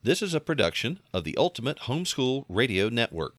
This is a production of the Ultimate Homeschool Radio Network.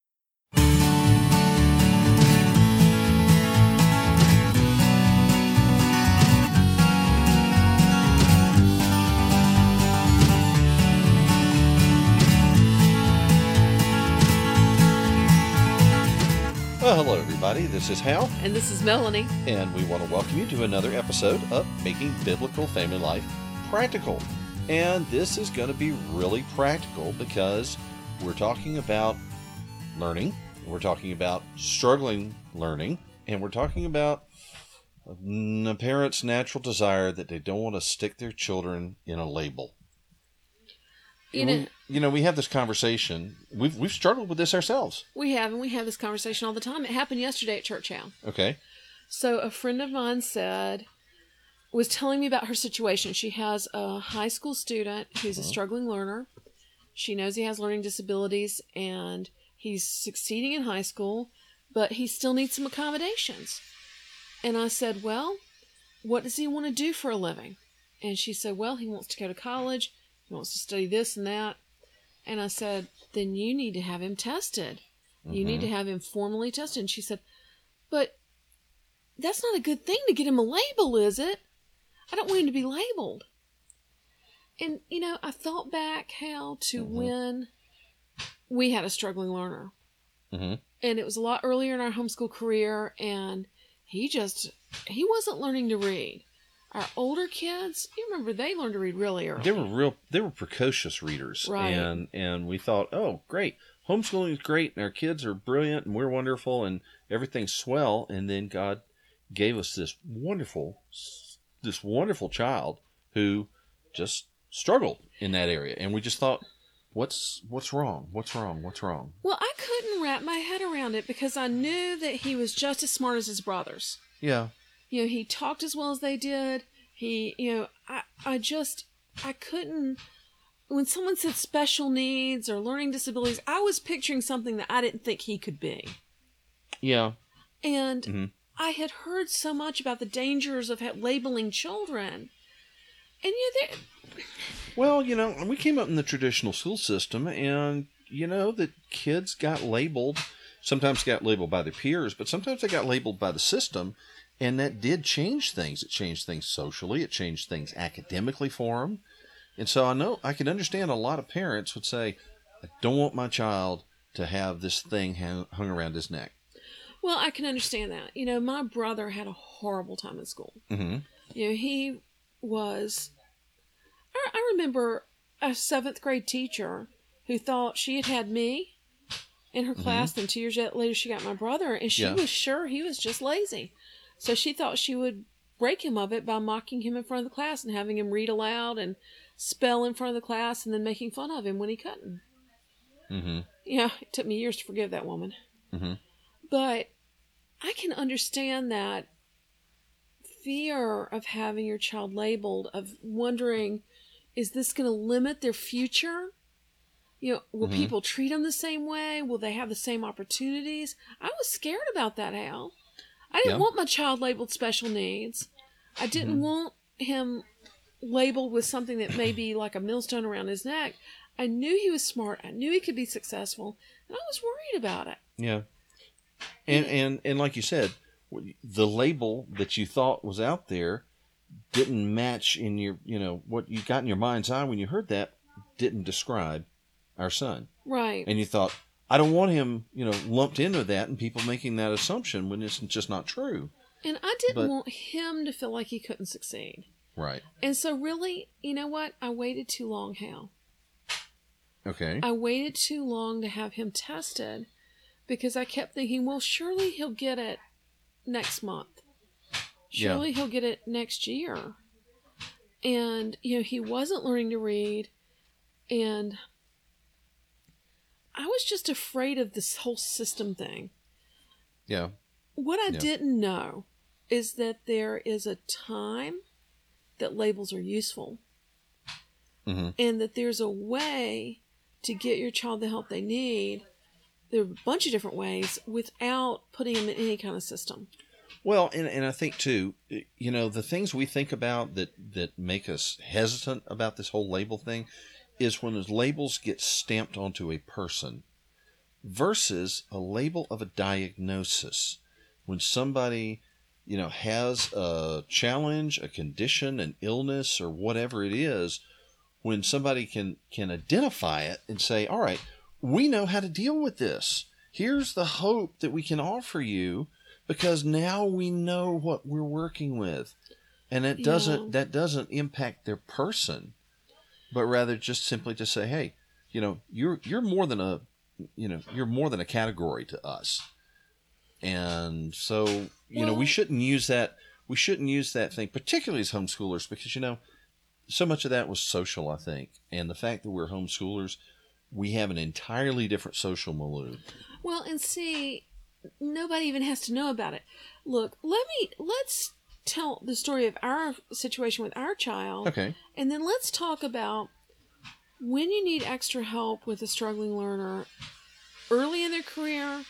Well, hello everybody, this is Hal. And this is Melanie. And we want to welcome you to another episode of Making Biblical Family Life Practical. And this is going to be really practical because we're talking about learning, we're talking about struggling learning, and we're talking about a parent's natural desire that they don't want to stick their children in a label. We have this conversation. We've struggled with this ourselves. We have, and we have this conversation all the time. It happened yesterday at church, Hal. Okay. So a friend of mine was telling me about her situation. She has a high school student who's a struggling learner. She knows he has learning disabilities, and he's succeeding in high school, but he still needs some accommodations. And I said, well, what does he want to do for a living? And she said, well, he wants to go to college. He wants to study this and that. And I said, then you need to have him tested. You need to have him formally tested. And she said, but that's not a good thing to get him a label, is it? I don't want him to be labeled. And, I thought back, Hal, to when we had a struggling learner. And it was a lot earlier in our homeschool career, and he wasn't learning to read. Our older kids, you remember, they learned to read really early. They were precocious readers. Right. And we thought, oh, great. Homeschooling is great, and our kids are brilliant, and we're wonderful, and everything's swell. And then God gave us this wonderful child who just struggled in that area. And we just thought, what's wrong? What's wrong? Well, I couldn't wrap my head around it because I knew that he was just as smart as his brothers. Yeah. He talked as well as they did. I couldn't, when someone said special needs or learning disabilities, I was picturing something that I didn't think he could be. Yeah. And I had heard so much about the dangers of labeling children. And we came up in the traditional school system, and that kids got labeled, sometimes got labeled by their peers, but sometimes they got labeled by the system. And that did change things. It changed things socially. It changed things academically for them. And so I can understand a lot of parents would say, I don't want my child to have this thing hung around his neck. Well, I can understand that. My brother had a horrible time in school. He was... I remember a 7th grade teacher who thought she had me in her class, and 2 years later she got my brother, and she was sure he was just lazy. So she thought she would break him of it by mocking him in front of the class and having him read aloud and spell in front of the class and then making fun of him when he couldn't. Yeah, it took me years to forgive that woman. But I can understand that fear of having your child labeled, of wondering, is this going to limit their future? Will people treat them the same way? Will they have the same opportunities? I was scared about that, Hal. I didn't want my child labeled special needs. I didn't want him labeled with something that may be like a millstone around his neck. I knew he was smart. I knew he could be successful. And I was worried about it. Yeah. And like you said, the label that you thought was out there didn't match in your, what you got in your mind's eye when you heard that didn't describe our son. Right. And you thought, I don't want him, lumped into that and people making that assumption when it's just not true. And I didn't want him to feel like he couldn't succeed. Right. And so really, you know what? I waited too long, Hal. Okay. I waited too long to have him tested because I kept thinking, well, surely he'll get it next month. Surely he'll get it next year. And, he wasn't learning to read. And I was just afraid of this whole system thing. Yeah. What I didn't know is that there is a time that labels are useful. And that there's a way to get your child the help they need. There are a bunch of different ways without putting them in any kind of system. Well, and I think, too, the things we think about that make us hesitant about this whole label thing is when labels get stamped onto a person versus a label of a diagnosis. When somebody, has a challenge, a condition, an illness, or whatever it is, when somebody can identify it and say, all right, we know how to deal with this. Here's the hope that we can offer you because now we know what we're working with. And that doesn't impact their person, but rather just simply to say, hey, you're more than a category to us. And so, we shouldn't use that thing, particularly as homeschoolers, because, so much of that was social, I think. And the fact that we're homeschoolers, we have an entirely different social milieu. Well, and see, nobody even has to know about it. Look, let's tell the story of our situation with our child. Okay. And then let's talk about when you need extra help with a struggling learner early in their career,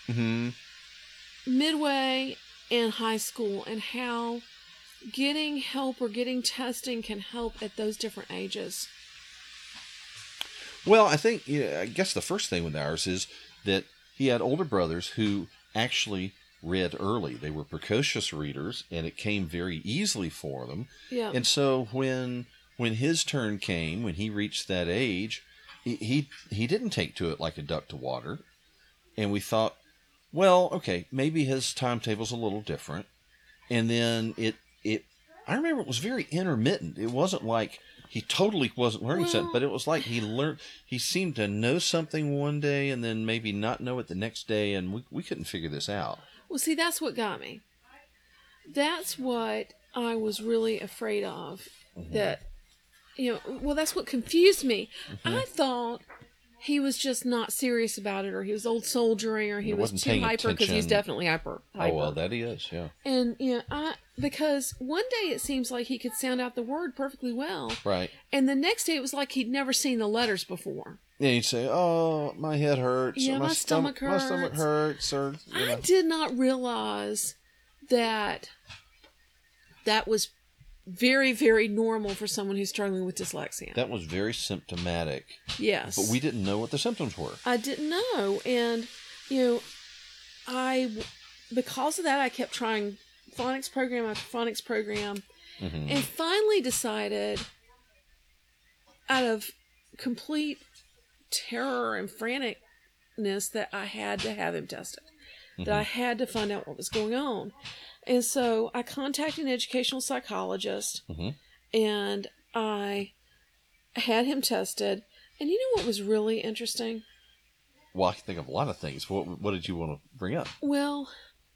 midway, and high school, and how getting help or getting testing can help at those different ages. Well, I think, I guess the first thing with ours is that he had older brothers who actually read early. They were precocious readers, and it came very easily for them. Yeah. And so when his turn came, when he reached that age, he didn't take to it like a duck to water. And we thought, well, okay, maybe his timetable's a little different. And then I remember it was very intermittent. It wasn't like he totally wasn't learning something, but it was like he seemed to know something one day and then maybe not know it the next day, and we couldn't figure this out. Well, see, that's what got me. That's what I was really afraid of. That, that's what confused me. I thought he was just not serious about it, or he was old soldiering, or he was too hyper, because he's definitely hyper. Oh, well, that he is, yeah. And, because one day it seems like he could sound out the word perfectly well. Right. And the next day it was like he'd never seen the letters before. Yeah, he'd say, oh, my head hurts. Yeah, or my stomach hurts. My stomach hurts. Or, I did not realize that was very, very normal for someone who's struggling with dyslexia. That was very symptomatic. Yes. But we didn't know what the symptoms were. I didn't know. And, because of that, I kept trying phonics program after phonics program, and finally decided, out of complete terror and franticness, that I had to have him tested, that I had to find out what was going on. And so I contacted an educational psychologist, and I had him tested. And you know what was really interesting? Well, I can think of a lot of things. What did you want to bring up? Well,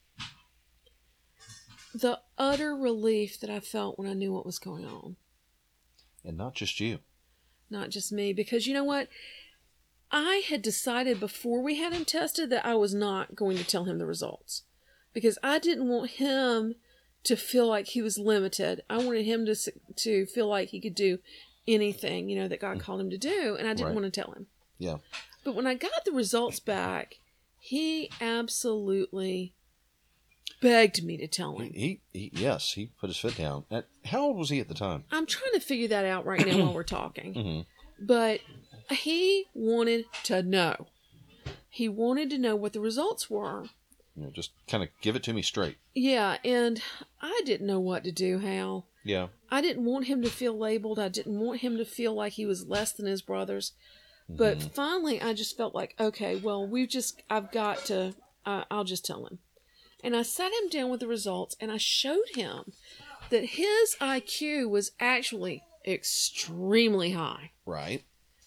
the utter relief that I felt when I knew what was going on. And not just you. Not just me. Because you know what? I had decided before we had him tested that I was not going to tell him the results. Because I didn't want him to feel like he was limited. I wanted him to feel like he could do anything, that God called him to do. And I didn't want to tell him. Yeah. But when I got the results back, he absolutely begged me to tell him. He put his foot down. How old was he at the time? I'm trying to figure that out right now while we're talking. But he wanted to know. He wanted to know what the results were. Just kind of give it to me straight. Yeah, and I didn't know what to do, Hal. Yeah. I didn't want him to feel labeled. I didn't want him to feel like he was less than his brothers. But finally, I just felt like, okay, well, I've got to, I'll just tell him. And I sat him down with the results, and I showed him that his IQ was actually extremely high. Right.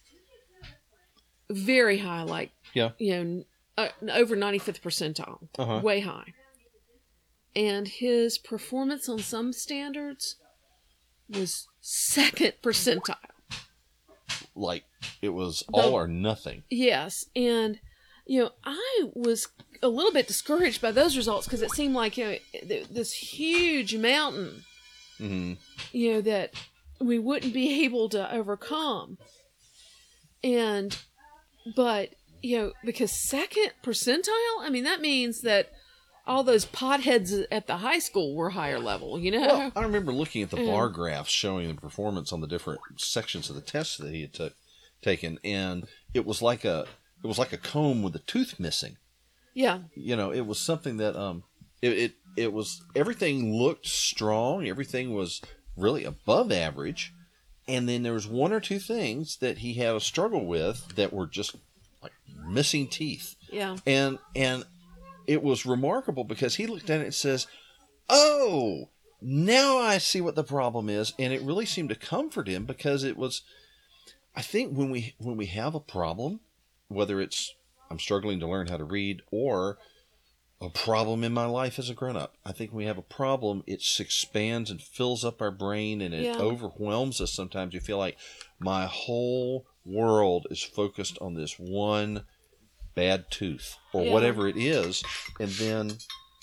Very high, like, over 95th percentile. Way high. And his performance on some standards was 2nd percentile. Like, it was all or nothing. Yes. And, I was a little bit discouraged by those results because it seemed like, this huge mountain, that we wouldn't be able to overcome. But, because 2nd percentile, I mean, that means that all those potheads at the high school were higher level, Well, I remember looking at the bar graphs showing the performance on the different sections of the tests that he had took. taken, and it was like a comb with a tooth missing. Yeah. It was something that it was, everything looked strong, everything was really above average, and then there was one or two things that he had a struggle with that were just like missing teeth. Yeah. And it was remarkable because he looked at it and says, "Oh, now I see what the problem is," and it really seemed to comfort him because it was, I think when we have a problem, whether it's I'm struggling to learn how to read or a problem in my life as a grown-up, I think when we have a problem, it expands and fills up our brain, and it overwhelms us. Sometimes you feel like my whole world is focused on this one bad tooth or whatever it is, and then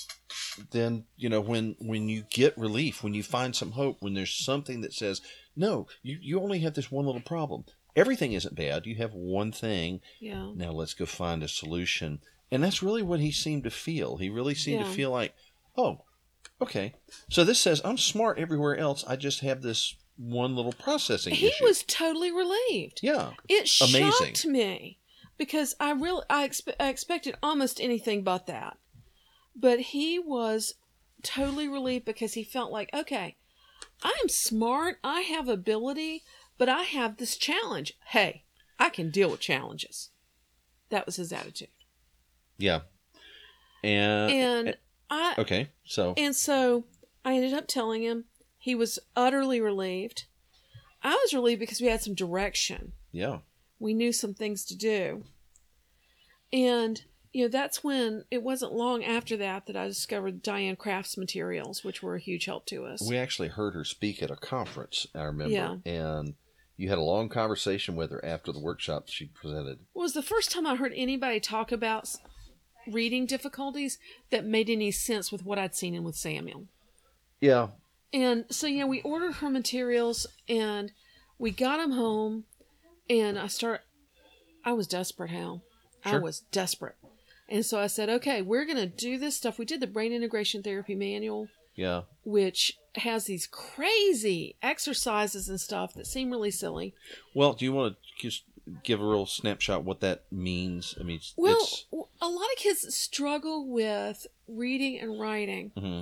when you get relief, when you find some hope, when there's something that says, no, you only have this one little problem, everything isn't bad, you have one thing, now let's go find a solution. And that's really what he seemed to feel. He really seemed to feel like, oh, okay, so this says I'm smart everywhere else, I just have this one little processing issue. He was totally relieved. Yeah, it amazing. Shocked me because I expected almost anything but that. But he was totally relieved because he felt like, okay, I'm smart, I have ability, but I have this challenge. Hey, I can deal with challenges. That was his attitude. Yeah. And so I ended up telling him. He was utterly relieved. I was relieved because we had some direction. Yeah. We knew some things to do. And that's when, it wasn't long after that I discovered Diane Craft's materials, which were a huge help to us. We actually heard her speak at a conference, I remember. Yeah. And you had a long conversation with her after the workshop she presented. It was the first time I heard anybody talk about reading difficulties that made any sense with what I'd seen in with Samuel. Yeah. And so, we ordered her materials and we got them home, and I was desperate, Hal. Sure. I was desperate. And so I said, okay, we're going to do this stuff. We did the Brain Integration Therapy Manual. Yeah. Which has these crazy exercises and stuff that seem really silly. Well, do you want to just give a real snapshot what that means? I mean, a lot of kids struggle with reading and writing. Mm-hmm.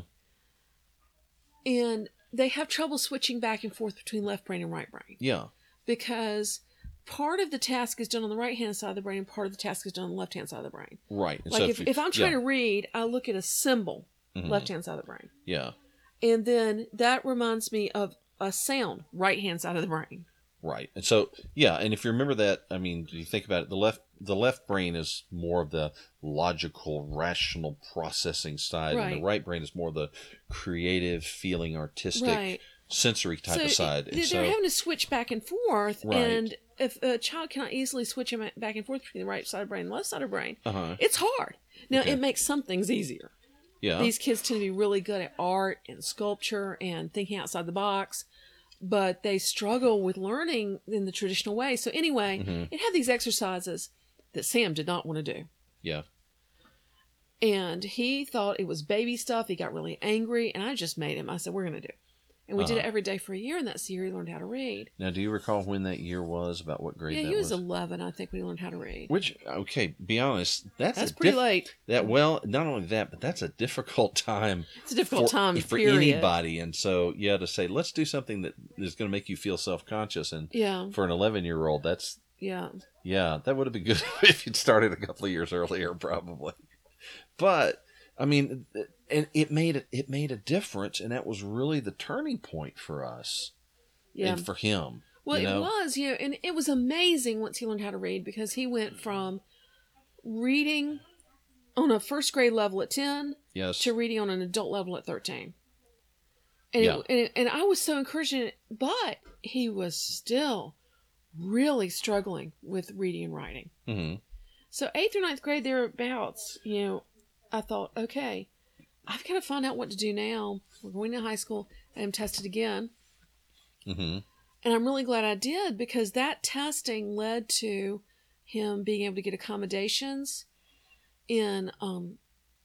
And they have trouble switching back and forth between left brain and right brain. Yeah. Because part of the task is done on the right-hand side of the brain and part of the task is done on the left-hand side of the brain. Right. Like so if I'm trying to read, I look at a symbol, left-hand side of the brain. Yeah. And then that reminds me of a sound, right-hand side of the brain. Right. And so, and if you remember that, I mean, you think about it, the left brain is more of the logical, rational processing side, and the right brain is more the creative, feeling, artistic, sensory type of side. They're having to switch back and forth, and if a child cannot easily switch back and forth between the right side of the brain and the left side of the brain, it's hard. Now, it makes some things easier. Yeah. These kids tend to be really good at art and sculpture and thinking outside the box, but they struggle with learning in the traditional way. So anyway, it had these exercises that Sam did not want to do. Yeah. And he thought it was baby stuff. He got really angry, and I just made him. I said, we're going to do it. And we did it every day for a year, and that's the year he learned how to read. Now, do you recall when that year was, about what grade that was? Yeah, he was 11, I think, when he learned how to read. Which, okay, be honest, that's pretty late. Well, not only that, but that's a difficult time. It's a difficult time for anybody. And so, to say, let's do something that is going to make you feel self-conscious. And for an 11-year-old, that's... Yeah, that would have been good if you'd started a couple of years earlier, probably. But, I mean... And it made a difference, and that was really the turning point for us, and for him. Well, it was, and it was amazing once he learned how to read, because he went from reading on a first grade level at 10 to reading on an adult level at 13. And and I was so encouraging, but he was still really struggling with reading and writing. Mm-hmm. So 8th or 9th grade, thereabouts, I thought, okay, I've got to find out what to do now. We're going to high school, and I'm tested again. Mm-hmm. And I'm really glad I did, because that testing led to him being able to get accommodations in on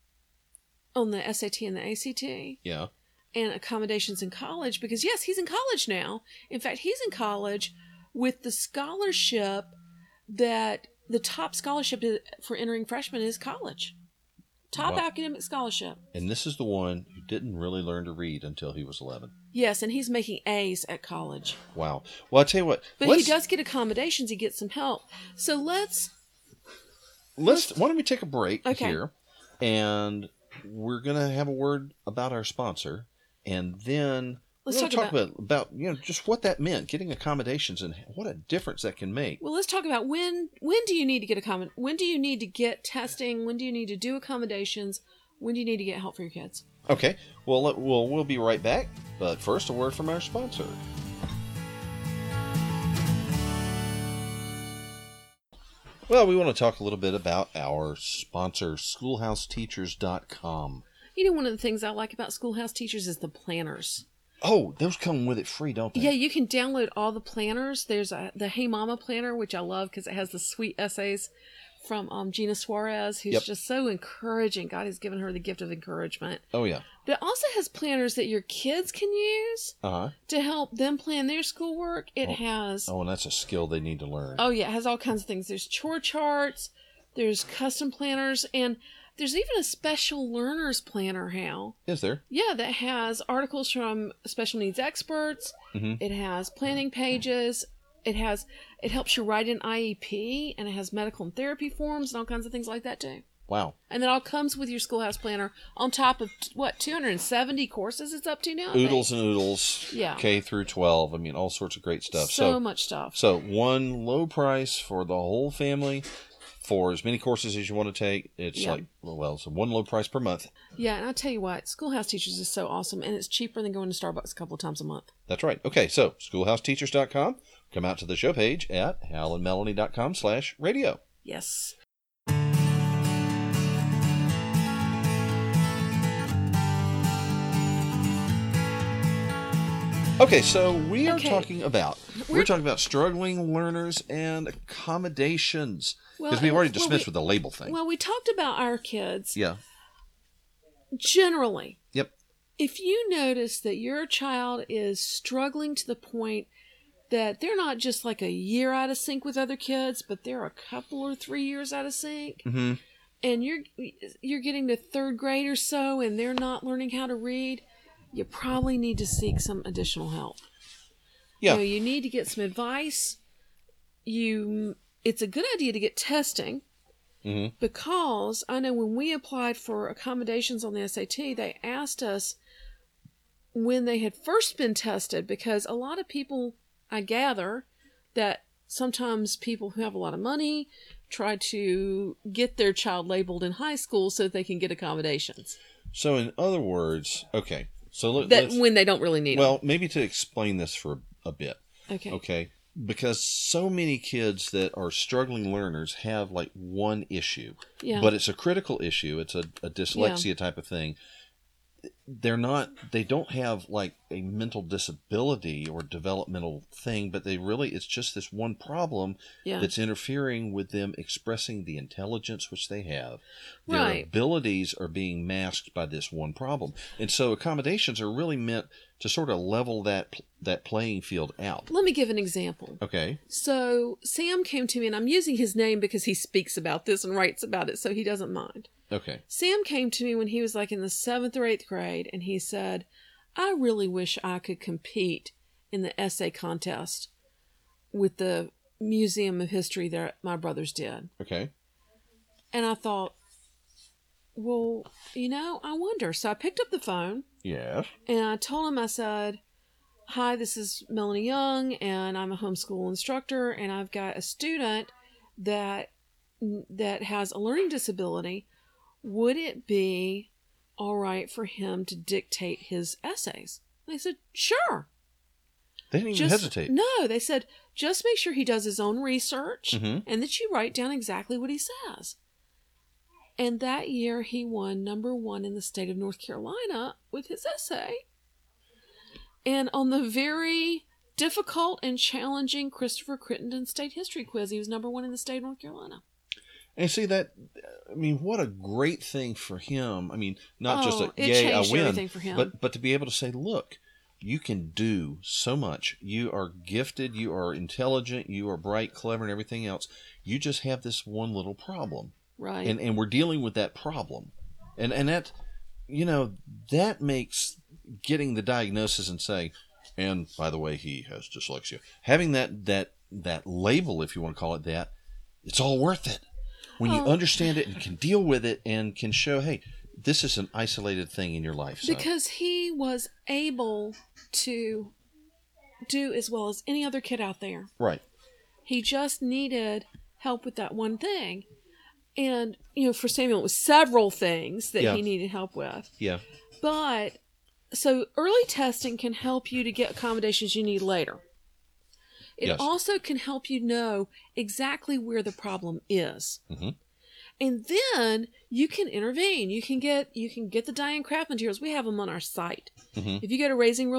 the SAT and the ACT. Yeah. And accommodations in college, because yes, he's in college now. In fact, he's in college with the scholarship that the top scholarship for entering freshmen is college. Top academic scholarship. And this is the one who didn't really learn to read until he was 11. Yes, and he's making A's at college. Wow. Well, I'll tell you what. But he does get accommodations. He gets some help. So let's why don't we take a break here, and we're going to have a word about our sponsor, and then let's talk about just what that meant, getting accommodations, and what a difference that can make. Well, let's talk about when do you need to get when do you need to get testing? When do you need to do accommodations? When do you need to get help for your kids? Okay. Well, we'll be right back. But first, a word from our sponsor. Well, we want to talk a little bit about our sponsor, SchoolhouseTeachers.com. You know, one of the things I like about Schoolhouse Teachers is the planners. Oh, those come with it free, don't they? Yeah, you can download all the planners. There's the Hey Mama planner, which I love because it has the sweet essays from Gina Suarez, who's just so encouraging. God has given her the gift of encouragement. Oh, yeah. But it also has planners that your kids can use to help them plan their schoolwork. It has... Oh, and that's a skill they need to learn. Oh, yeah. It has all kinds of things. There's chore charts. There's custom planners. And there's even a special learners planner, Hal. Is there? Yeah, that has articles from special needs experts. Mm-hmm. It has planning pages. It helps you write an IEP, and it has medical and therapy forms and all kinds of things like that too. Wow. And it all comes with your Schoolhouse planner on top of 270 courses it's up to now? Oodles and oodles. Yeah. K through 12. I mean, all sorts of great stuff. So much stuff. So one low price for the whole family for as many courses as you want to take. It's it's one low price per month. Yeah, and I'll tell you what, Schoolhouse Teachers is so awesome, and it's cheaper than going to Starbucks a couple of times a month. That's right. Okay, so SchoolhouseTeachers.com. Come out to the show page at halandmelanie.com/radio. Yes. Okay, so we're talking about struggling learners and accommodations, because we've already dismissed with the label thing. Well, we talked about our kids. Yeah. Generally. Yep. If you notice that your child is struggling to the point that they're not just like a year out of sync with other kids, but they're a couple or 3 years out of sync, mm-hmm. and you're getting to third grade or so, and they're not learning how to read, you probably need to seek some additional help. Yeah. You need to get some advice. It's a good idea to get testing, mm-hmm. because I know when we applied for accommodations on the SAT, they asked us when they had first been tested, because a lot of people, I gather, that sometimes people who have a lot of money try to get their child labeled in high school so that they can get accommodations. So in other words, okay. So let's when they don't really need them. Well, maybe to explain this for a bit. Okay. Okay. Because so many kids that are struggling learners have like one issue. Yeah. But it's a critical issue. It's a dyslexia type of thing. They don't have like a mental disability or developmental thing, but it's just this one problem that's interfering with them expressing the intelligence which they have. Their abilities are being masked by this one problem. And so accommodations are really meant to sort of level that playing field out. Let me give an example. Okay. So Sam came to me, and I'm using his name because he speaks about this and writes about it, so he doesn't mind. Okay. Sam came to me when he was like in the 7th or 8th grade, and he said, I really wish I could compete in the essay contest with the Museum of History that my brothers did. Okay. And I thought, well, I wonder. So I picked up the phone. Yes. And I told him, I said, hi, this is Melanie Young, and I'm a homeschool instructor, and I've got a student that has a learning disability. Would it be all right for him to dictate his essays? And they said, sure. They didn't even hesitate. No, they said, just make sure he does his own research, mm-hmm. and that you write down exactly what he says. And that year he won number 1 in the state of North Carolina with his essay. And on the very difficult and challenging Christopher Crittenden State History Quiz, he was number 1 in the state of North Carolina. And see what a great thing for him. I mean, not just yay, I win, for him. but to be able to say, look, you can do so much. You are gifted, you are intelligent, you are bright, clever, and everything else. You just have this one little problem. Right. And we're dealing with that problem. And that, that makes getting the diagnosis and saying, and by the way, he has dyslexia, having that label, if you want to call it that, it's all worth it. When you understand it and can deal with it and can show, hey, this is an isolated thing in your life. So. Because he was able to do as well as any other kid out there. Right. He just needed help with that one thing. And, for Samuel, it was several things that he needed help with. Yeah. But, so early testing can help you to get accommodations you need later. It also can help you know exactly where the problem is. Mm-hmm. And then you can intervene. You can get the Diane Craft materials. We have them on our site. Mm-hmm. If you go to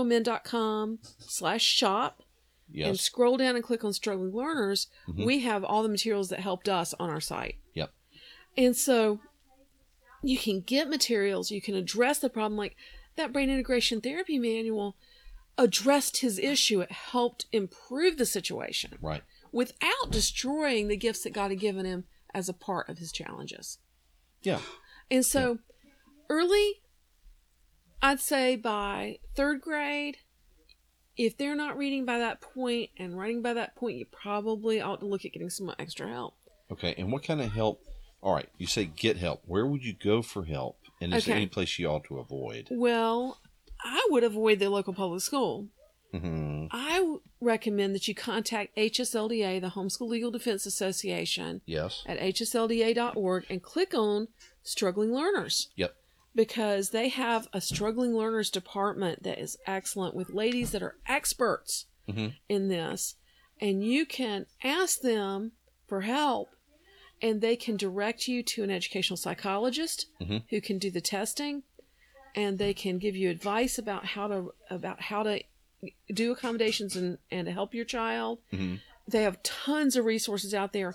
raisingrealmen.com/shop and scroll down and click on Struggling Learners, we have all the materials that helped us on our site. Yep. And so you can get materials. You can address the problem. Like that brain integration therapy manual addressed his issue. It helped improve the situation. Right. Without destroying the gifts that God had given him as a part of his challenges. Yeah. And so early, I'd say by third grade, if they're not reading by that point and writing by that point, you probably ought to look at getting some extra help. Okay. And what kind of help? All right. You say get help. Where would you go for help? And is there any place you ought to avoid? Well, I would avoid the local public school. Mm-hmm. I recommend that you contact HSLDA, the Homeschool Legal Defense Association, at hslda.org and click on Struggling Learners. Yep. Because they have a Struggling Learners department that is excellent with ladies that are experts in this. And you can ask them for help, and they can direct you to an educational psychologist who can do the testing, and they can give you advice about how to do accommodations and to help your child. Mm-hmm. They have tons of resources out there.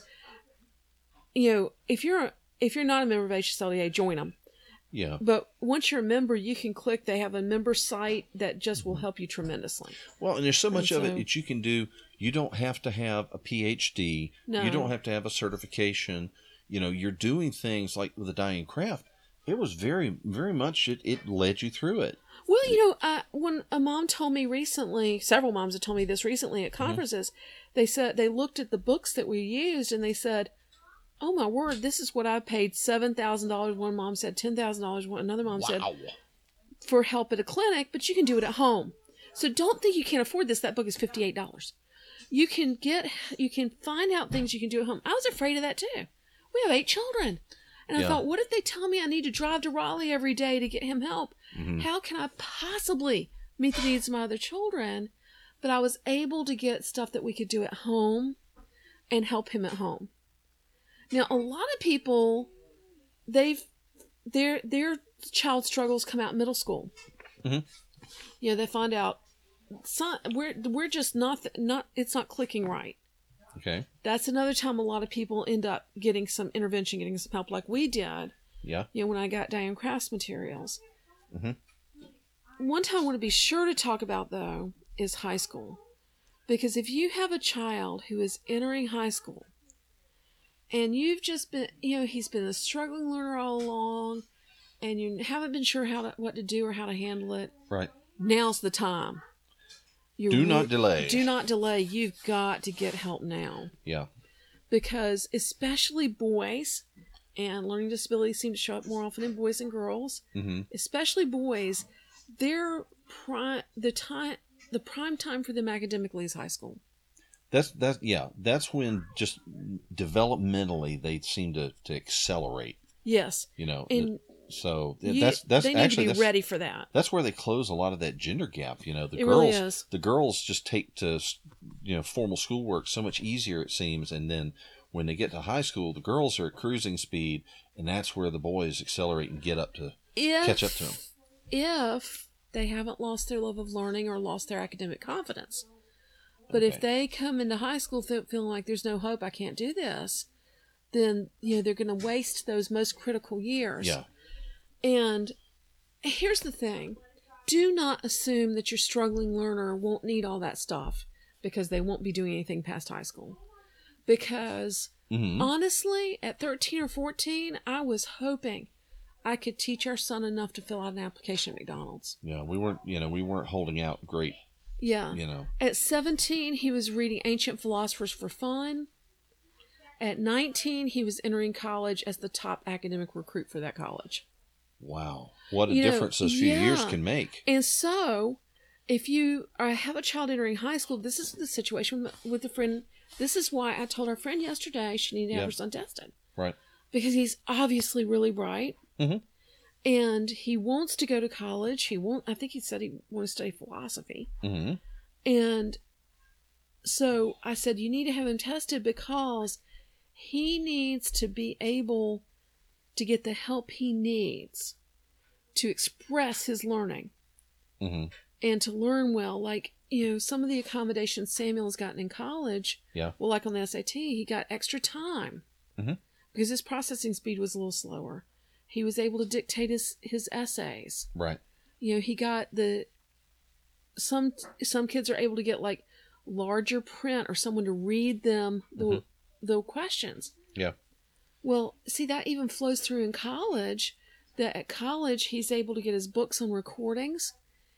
If you're not a member of HSLDA, join them. Yeah. But once you're a member, you can click. They have a member site that just will help you tremendously. Well, and there's so much of it that you can do. You don't have to have a PhD. No. You don't have to have a certification. You're doing things like with the Diane Craft. It was very, very much, it led you through it. Well, when a mom told me recently, several moms have told me this recently at conferences, they said they looked at the books that we used and they said, oh my word, this is what I paid $7,000. One mom said $10,000. Another mom said for help at a clinic, but you can do it at home. So don't think you can't afford this. That book is $58. You can find out things you can do at home. I was afraid of that too. We have 8 children. And I thought, what if they tell me I need to drive to Raleigh every day to get him help? Mm-hmm. How can I possibly meet the needs of my other children? But I was able to get stuff that we could do at home and help him at home. Now, a lot of people, their child struggles come out in middle school. Mm-hmm. They find out we're just not it's not clicking right. Okay. That's another time a lot of people end up getting some intervention, getting some help like we did. Yeah. When I got Diane Craft's materials. Mm-hmm. One time I want to be sure to talk about, though, is high school. Because if you have a child who is entering high school and you've just been, he's been a struggling learner all along and you haven't been sure what to do or how to handle it. Right. Now's the time. Do not delay. Do not delay. You've got to get help now. Yeah. Because especially boys, and learning disabilities seem to show up more often in boys and girls, especially boys, the prime time for them academically is high school. That's when just developmentally they seem to accelerate. Yes. So they need to be ready for that. That's where they close a lot of that gender gap. The girls just take to formal schoolwork so much easier, it seems, and then when they get to high school, the girls are at cruising speed, and that's where the boys accelerate and get up to catch up to them. If they haven't lost their love of learning or lost their academic confidence, but if they come into high school feeling like there's no hope, I can't do this, then they're going to waste those most critical years. Yeah. And here's the thing. Do not assume that your struggling learner won't need all that stuff because they won't be doing anything past high school. Because Honestly, at 13 or 14, I was hoping I could teach our son enough to fill out an application at McDonald's. Yeah, we weren't holding out great. Yeah. At 17, he was reading ancient philosophers for fun. At 19, he was entering college as the top academic recruit for that college. Wow. What a difference those few years can make. And so, if you have a child entering high school, this is the situation with a friend. This is why I told our friend yesterday she needed to have her son tested. Right. Because he's obviously really bright. And he wants to go to college. I think he said he wants to study philosophy. And so I said, you need to have him tested because he needs to be able to get the help he needs to express his learning and to learn well. Like, some of the accommodations Samuel's gotten in college, well, like on the SAT, he got extra time because his processing speed was a little slower. He was able to dictate his essays. Right. He got some kids are able to get like larger print or someone to read them the questions. Yeah. Well, see, that even flows through in college. That at college he's able to get his books on recordings.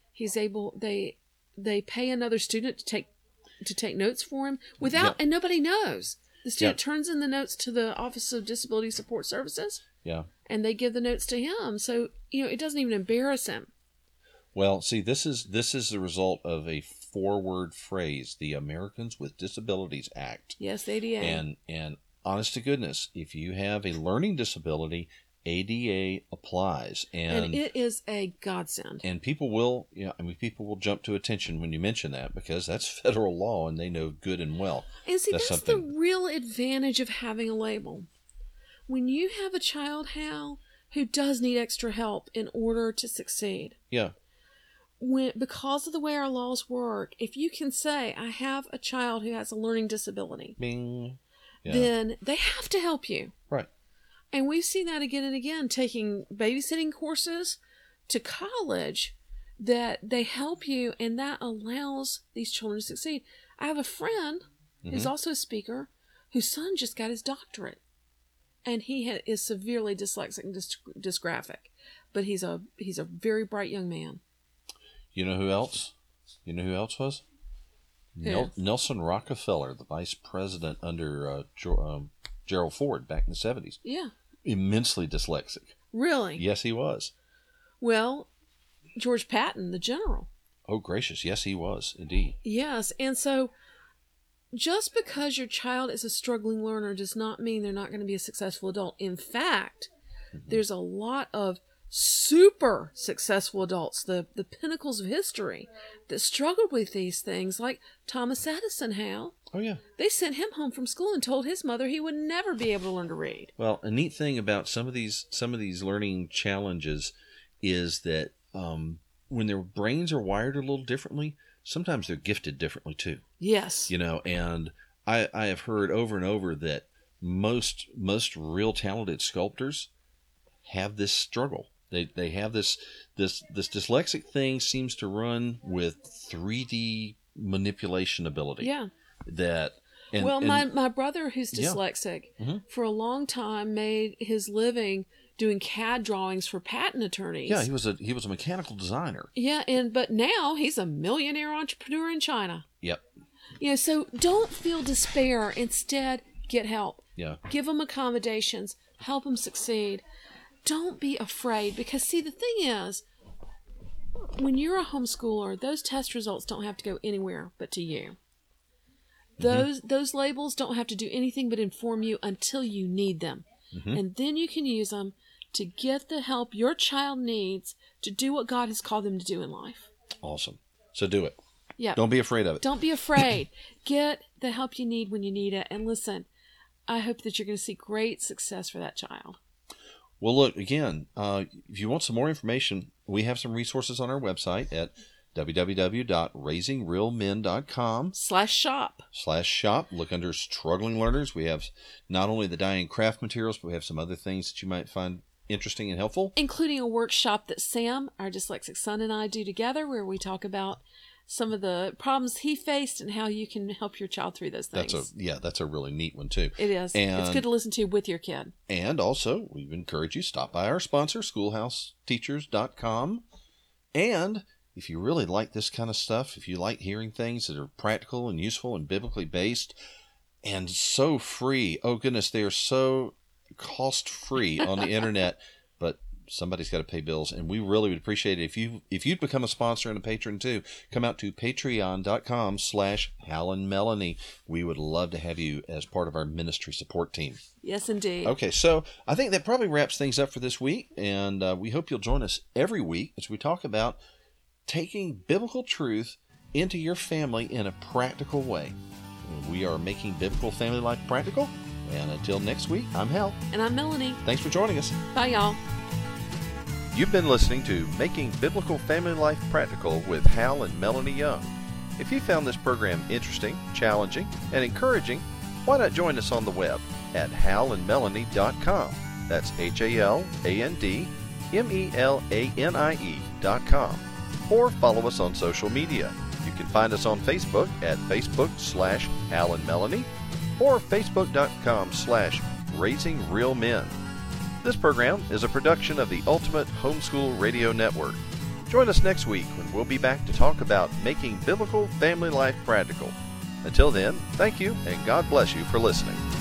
They pay another student to take notes for him and nobody knows. The student turns in the notes to the Office of Disability Support Services. Yeah. And they give the notes to him. So, it doesn't even embarrass him. Well, see, this is the result of a 4-word phrase, the Americans with Disabilities Act. Yes, ADA. And honest to goodness, if you have a learning disability, ADA applies. And it is a godsend. And people will jump to attention when you mention that because that's federal law and they know good and well. And see, that's the real advantage of having a label. When you have a child, Hal, who does need extra help in order to succeed. Yeah. Because of the way our laws work, if you can say, I have a child who has a learning disability, bing, then they have to help you. Right. And we've seen that again and again, taking babysitting courses to college, that they help you, and that allows these children to succeed. I have a friend who's also a speaker, whose son just got his doctorate. And he is severely dyslexic and dysgraphic. But he's a very bright young man. You know who else? Was? Nelson Rockefeller, the vice president under Gerald Ford back in the 70s. Yeah. Immensely dyslexic. Really? Yes, he was. Well, George Patton, the general. Oh, gracious. Yes, he was, indeed. Yes. And so just because your child is a struggling learner does not mean they're not going to be a successful adult. In fact, there's a lot of super successful adults, the pinnacles of history, that struggled with these things, like Thomas Edison, Hal. Oh, yeah. They sent him home from school and told his mother he would never be able to learn to read. Well, a neat thing about some of these learning challenges is that when their brains are wired a little differently, sometimes they're gifted differently too. Yes. And I have heard over and over that most real talented sculptors have this struggle. They have this dyslexic thing seems to run with 3D manipulation ability. Yeah. My brother, who's dyslexic, for a long time made his living doing CAD drawings for patent attorneys. Yeah, he was a mechanical designer. Yeah, but now he's a millionaire entrepreneur in China. Yep. So don't feel despair. Instead, get help. Yeah. Give them accommodations. Help them succeed. Don't be afraid, because see, the thing is, when you're a homeschooler, those test results don't have to go anywhere but to you. Those labels don't have to do anything but inform you until you need them. And then you can use them to get the help your child needs to do what God has called them to do in life. Awesome. So do it. Yeah. Don't be afraid of it. Don't be afraid. Get the help you need when you need it. And listen, I hope that you're going to see great success for that child. Well, look, again, if you want some more information, we have some resources on our website at www.raisingrealmen.com/shop. Look under Struggling Learners. We have not only the dye and craft materials, but we have some other things that you might find interesting and helpful. Including a workshop that Sam, our dyslexic son, and I do together, where we talk about some of the problems he faced and how you can help your child through those things. That's a really neat one too. It is. And it's good to listen to with your kid. And also, we encourage you, stop by our sponsor, schoolhouseteachers.com. And if you really like this kind of stuff, if you like hearing things that are practical and useful and biblically based and so free, oh goodness, they are so cost-free on the internet, but somebody's got to pay bills, and we really would appreciate it if you'd become a sponsor and a patron too. Come out to patreon.com/Hal and Melanie. We would love to have you as part of our ministry support team. Yes, indeed. Okay, so I think that probably wraps things up for this week, and we hope you'll join us every week as we talk about taking biblical truth into your family in a practical way. We are making biblical family life practical, and until next week, I'm Hal. And I'm Melanie. Thanks for joining us. Bye, y'all. You've been listening to Making Biblical Family Life Practical with Hal and Melanie Young. If you found this program interesting, challenging, and encouraging, why not join us on the web at halandmelanie.com. That's HALANDMELANIE.com. Or follow us on social media. You can find us on Facebook at Facebook/Hal and Melanie or Facebook.com/Raising Real Men. This program is a production of the Ultimate Homeschool Radio Network. Join us next week when we'll be back to talk about making biblical family life practical. Until then, thank you and God bless you for listening.